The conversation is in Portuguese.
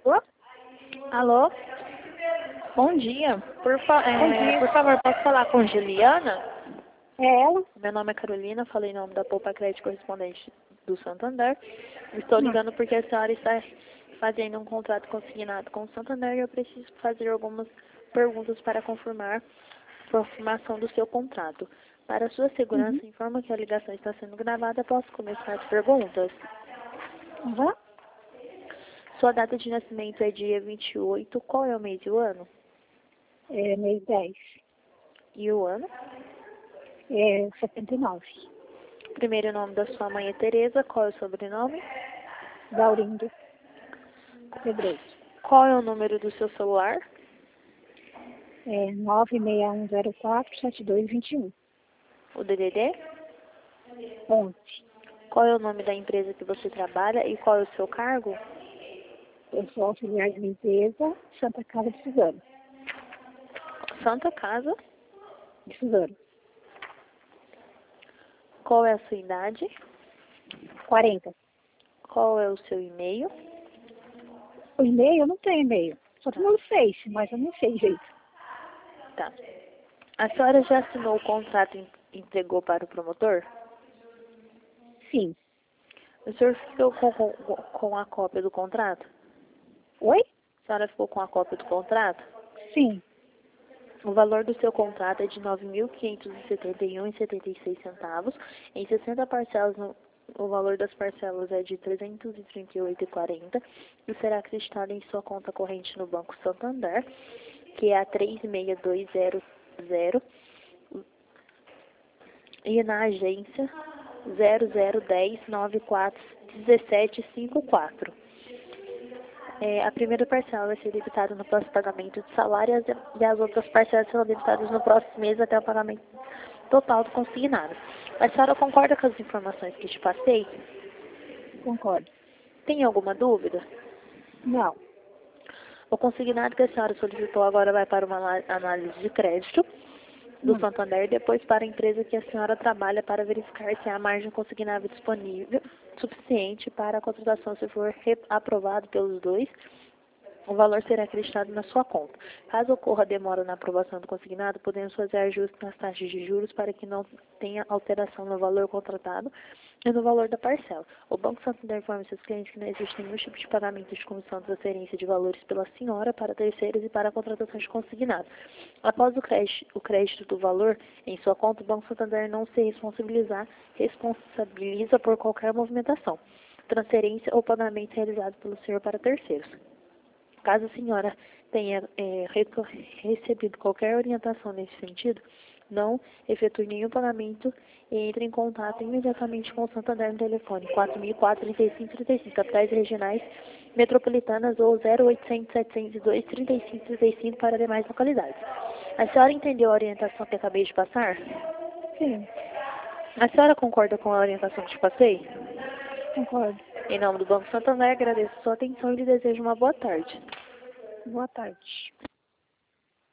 Alô? Alô? Bom dia. Bom dia. Por favor, posso falar com Juliana? É ela? Meu nome é Carolina, falei em nome da Poupa Crédito Correspondente do Santander. Estou Hum. ligando porque a senhora está fazendo um contrato consignado com o Santander e eu preciso fazer algumas perguntas para confirmar a confirmação do seu contrato. Para sua Uhum. segurança, informa que a ligação está sendo gravada. Posso começar as perguntas? Uhum. Sua data de nascimento é dia 28. Qual é o mês e o ano? É mês 10. E o ano? É 79. Primeiro nome da sua mãe é Tereza. Qual é o sobrenome? Daurindo. Pedroso. Qual é o número do seu celular? É 961047221. O DDD? 11. Qual é o nome da empresa que você trabalha e qual é o seu cargo? Eu sou auxiliar de limpeza, Santa Casa de Suzano. Santa Casa. De Suzano. Qual é a sua idade? 40. Qual é o seu e-mail? O e-mail, eu não tenho e-mail. Só tenho o Face, mas eu não sei jeito. Tá. A senhora já assinou o contrato e entregou para o promotor? Sim. O senhor ficou com a cópia do contrato? Oi? A senhora ficou com a cópia do contrato? Sim. O valor do seu contrato é de R$ 9.571,76. Em 60 parcelas, o valor das parcelas é de R$ 338,40 e será acreditado em sua conta corrente no Banco Santander, que é a 36200, e na agência 0010941754. A primeira parcela vai ser debitada no próximo pagamento de salário e as outras parcelas serão debitadas no próximo mês até o pagamento total do consignado. A senhora concorda com as informações que te passei? Concordo. Tem alguma dúvida? Não. O consignado que a senhora solicitou agora vai para uma análise de crédito do Hum. Santander e depois para a empresa que a senhora trabalha para verificar se há margem consignável disponível suficiente para a contratação. Se for aprovado pelos dois, o valor será acreditado na sua conta. Caso ocorra demora na aprovação do consignado, podemos fazer ajustes nas taxas de juros para que não tenha alteração no valor contratado e no valor da parcela. O Banco Santander informa seus clientes que não existe nenhum tipo de pagamento de comissão de transferência de valores pela senhora para terceiros e para a contratação de consignado. Após o crédito do valor em sua conta, o Banco Santander não se responsabiliza por qualquer movimentação, transferência ou pagamento realizado pelo senhor para terceiros. Caso a senhora tenha recebido qualquer orientação nesse sentido, não efetue nenhum pagamento e entre em contato imediatamente com o Santander no telefone 4004-3535, capitais regionais metropolitanas ou 0800-702-3535 para demais localidades. A senhora entendeu a orientação que acabei de passar? Sim. A senhora concorda com a orientação que te passei? Concordo. Em nome do Banco Santander, agradeço a sua atenção e lhe desejo uma boa tarde. Boa tarde.